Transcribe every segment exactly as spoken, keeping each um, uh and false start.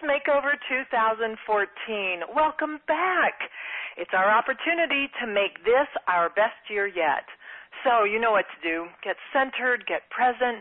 Makeover two thousand fourteen. Welcome back. It's our opportunity to make this our best year yet. So you know what to do. Get centered, get present.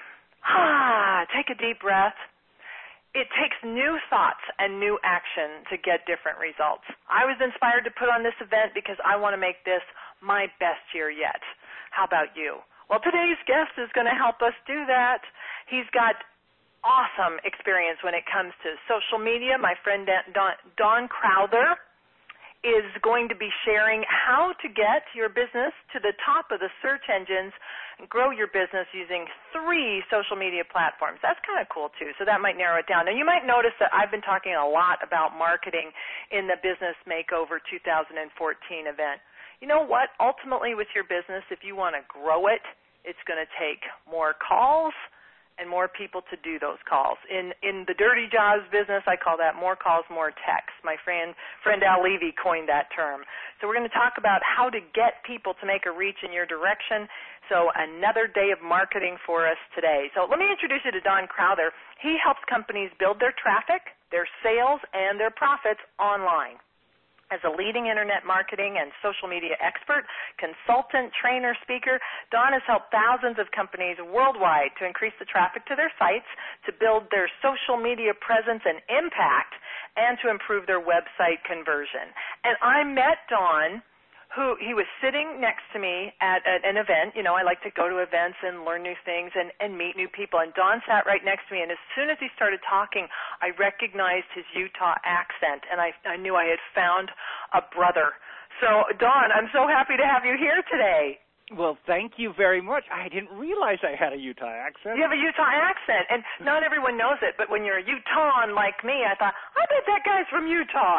Ah, take a deep breath. It takes new thoughts and new action to get different results. I was inspired to put on this event because I want to make this my best year yet. How about you? Well, today's guest is going to help us do that. He's got awesome experience when it comes to social media. My friend Don, Don Crowther is going to be sharing how to get your business to the top of the search engines and grow your business using three social media platforms. That's kind of cool, too, so that might narrow it down. Now, you might notice that I've been talking a lot about marketing in the Business Makeover two thousand fourteen event. You know what? Ultimately, with your business, if you want to grow it, it's going to take more calls and more people to do those calls. In in the dirty jobs business, I call that more calls, more texts. My friend, friend Al Levy coined that term. So we're going to talk about how to get people to make a reach in your direction. So another day of marketing for us today. So let me introduce you to Don Crowther. He helps companies build their traffic, their sales, and their profits online. As a leading internet marketing and social media expert, consultant, trainer, speaker, Don has helped thousands of companies worldwide to increase the traffic to their sites, to build their social media presence and impact, and to improve their website conversion. And I met Don, who he was sitting next to me at, at an event. You know, I like to go to events and learn new things and, and meet new people. And Don sat right next to me, and as soon as he started talking, I recognized his Utah accent, and I, I knew I had found a brother. So, Don, I'm so happy to have you here today. Well, thank you very much. I didn't realize I had a Utah accent. You have a Utah accent, and not everyone knows it, but when you're a Utahn like me, I thought, I bet that guy's from Utah.